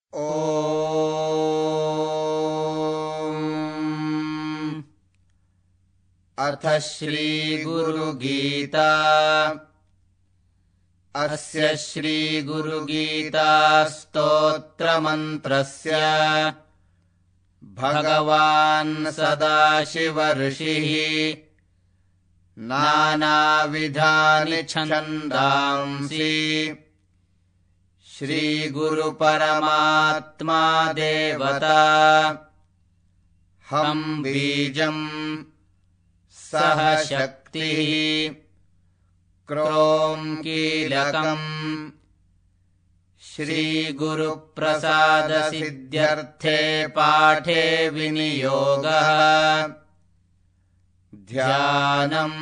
ॐ अथ श्रीगुरुगीता। अस्य श्रीगुरुगीतास्तोत्रमन्त्रस्य भगवान् सदाशिवऋषिः नानाविधानि छन्दांसि श्रीगुरुपरमात्मा देवता हं बीजम् सह शक्तिः क्रों कीलकम् श्रीगुरुप्रसादसिद्ध्यर्थे पाठे विनियोगः। ध्यानम्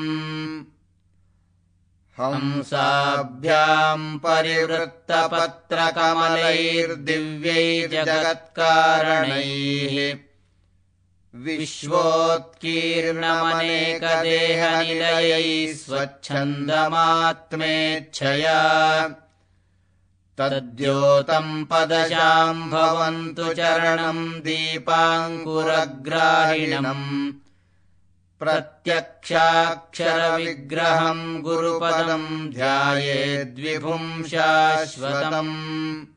हंसाभ्याम् परिवृत्तपत्रकमलैर्दिव्यैर्जगत्कारणैः विश्वोत्कीर्णमनेकदेहनिलयैः स्वच्छन्दमात्मेच्छया तद्योतम् पदशाम् भवन्तु चरणम् दीपाङ्कुरग्राहिणम् प्रत्यक्षाक्षरविग्रहम् गुरुपदम् ध्यायेद्विभुम् शाश्वतम्।